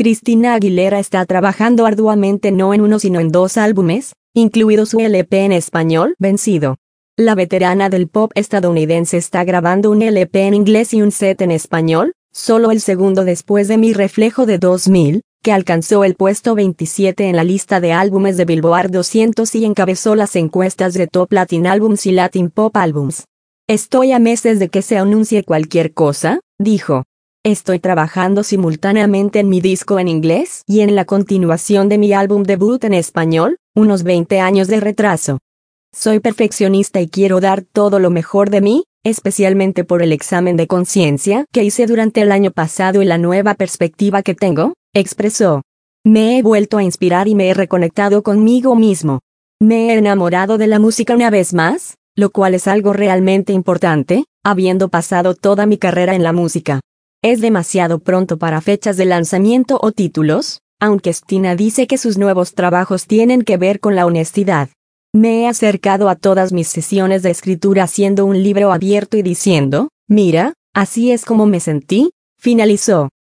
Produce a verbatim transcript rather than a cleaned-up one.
Christina Aguilera está trabajando arduamente no en uno sino en dos álbumes, incluido su L P en español, Vencido. La veterana del pop estadounidense está grabando un L P en inglés y un set en español, solo el segundo después de Mi Reflejo de dos mil, que alcanzó el puesto veintisiete en la lista de álbumes de Billboard doscientos y encabezó las encuestas de Top Latin Albums y Latin Pop Albums. Estoy a meses de que se anuncie cualquier cosa, dijo. Estoy trabajando simultáneamente en mi disco en inglés y en la continuación de mi álbum debut en español, unos veinte años de retraso. Soy perfeccionista y quiero dar todo lo mejor de mí, especialmente por el examen de conciencia que hice durante el año pasado y la nueva perspectiva que tengo, expresó. Me he vuelto a inspirar y me he reconectado conmigo mismo. Me he enamorado de la música una vez más, lo cual es algo realmente importante, habiendo pasado toda mi carrera en la música. Es demasiado pronto para fechas de lanzamiento o títulos, aunque Stina dice que sus nuevos trabajos tienen que ver con la honestidad. Me he acercado a todas mis sesiones de escritura haciendo un libro abierto y diciendo, mira, así es como me sentí, finalizó.